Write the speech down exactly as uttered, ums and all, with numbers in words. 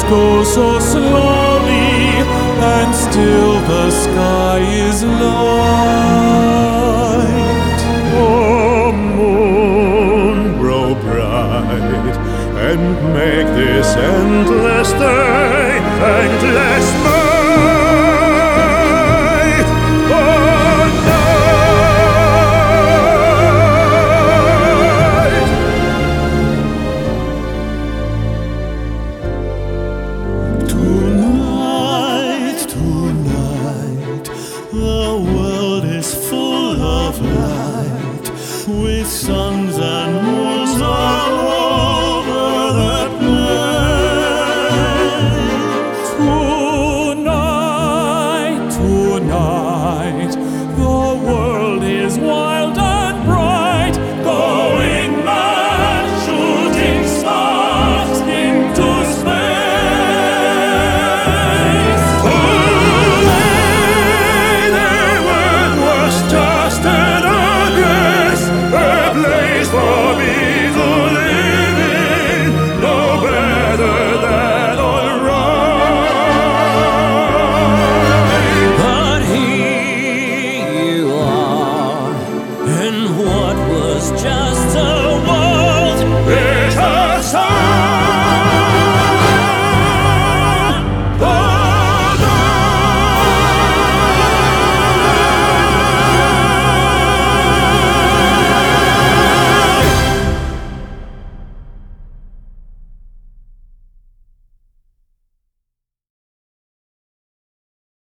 go so slowly, and still the sky is light. Oh, moon, grow bright, and make this endless day endless night. Oh, night. Tonight, tonight, the world is full of light, with suns and moons all over the place. Tonight, tonight, the world is wild and bright, going mad, shooting stars into space. Today the world was just an address, a place for me to live in, no better than alright. But here you are, in what was just